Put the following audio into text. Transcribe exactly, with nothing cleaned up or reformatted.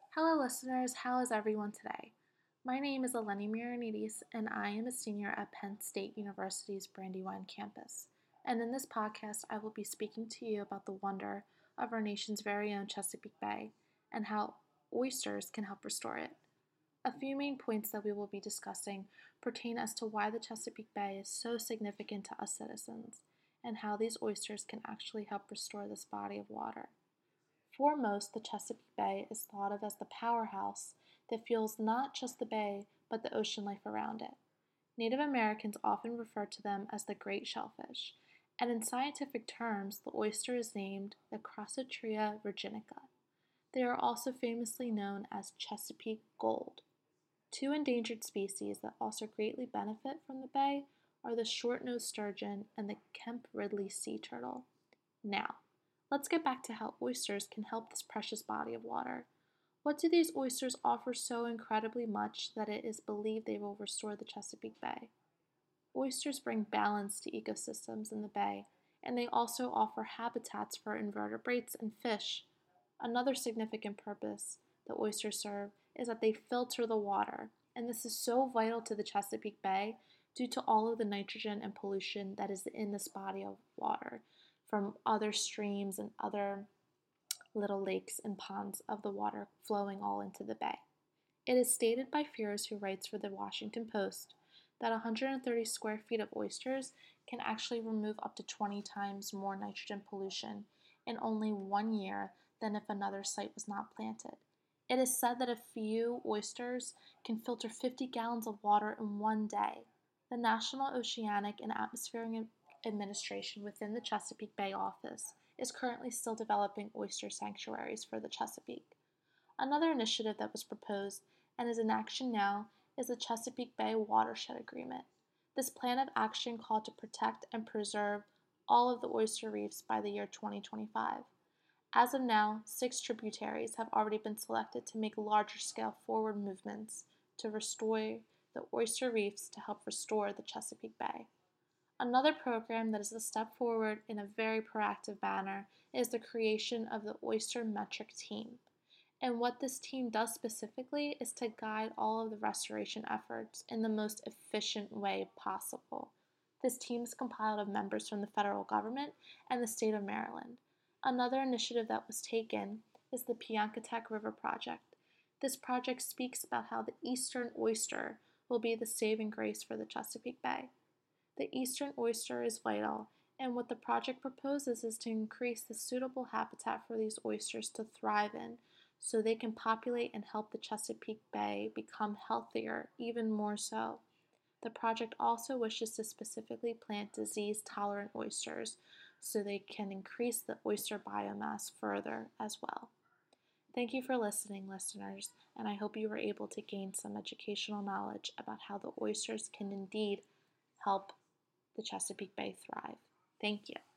Hello, listeners. How is everyone today? My name is Eleni Miranidis, and I am a senior at Penn State University's Brandywine campus. And in this podcast, I will be speaking to you about the wonder of our nation's very own Chesapeake Bay and how oysters can help restore it. A few main points that we will be discussing pertain as to why the Chesapeake Bay is so significant to us citizens and how these oysters can actually help restore this body of water. Foremost, the Chesapeake Bay is thought of as the powerhouse that fuels not just the bay, but the ocean life around it. Native Americans often refer to them as the great shellfish, and in scientific terms, the oyster is named the Crossotria virginica. They are also famously known as Chesapeake gold. Two endangered species that also greatly benefit from the bay are the short-nosed sturgeon and the Kemp Ridley sea turtle. Now, let's get back to how oysters can help this precious body of water. What do these oysters offer so incredibly much that it is believed they will restore the Chesapeake Bay? Oysters bring balance to ecosystems in the bay, and they also offer habitats for invertebrates and fish. Another significant purpose the oysters serve is that they filter the water, and this is so vital to the Chesapeake Bay due to all of the nitrogen and pollution that is in this body of water from other streams and other little lakes and ponds of the water flowing all into the bay. It is stated by Fears, who writes for the Washington Post, that one hundred thirty square feet of oysters can actually remove up to twenty times more nitrogen pollution in only one year than if another site was not planted. It is said that a few oysters can filter fifty gallons of water in one day. The National Oceanic and Atmospheric Administration within the Chesapeake Bay office is currently still developing oyster sanctuaries for the Chesapeake. Another initiative that was proposed and is in action now is the Chesapeake Bay Watershed Agreement. This plan of action called to protect and preserve all of the oyster reefs by the year twenty twenty-five. As of now, six tributaries have already been selected to make larger scale forward movements to restore the oyster reefs to help restore the Chesapeake Bay. Another program that is a step forward in a very proactive manner is the creation of the Oyster Metric Team. And what this team does specifically is to guide all of the restoration efforts in the most efficient way possible. This team is compiled of members from the federal government and the state of Maryland. Another initiative that was taken is the Piankatek River Project. This project speaks about how the eastern oyster will be the saving grace for the Chesapeake Bay. The eastern oyster is vital, and what the project proposes is to increase the suitable habitat for these oysters to thrive in so they can populate and help the Chesapeake Bay become healthier even more so. The project also wishes to specifically plant disease-tolerant oysters so they can increase the oyster biomass further as well. Thank you for listening, listeners, and I hope you were able to gain some educational knowledge about how the oysters can indeed help the Chesapeake Bay thrive. Thank you.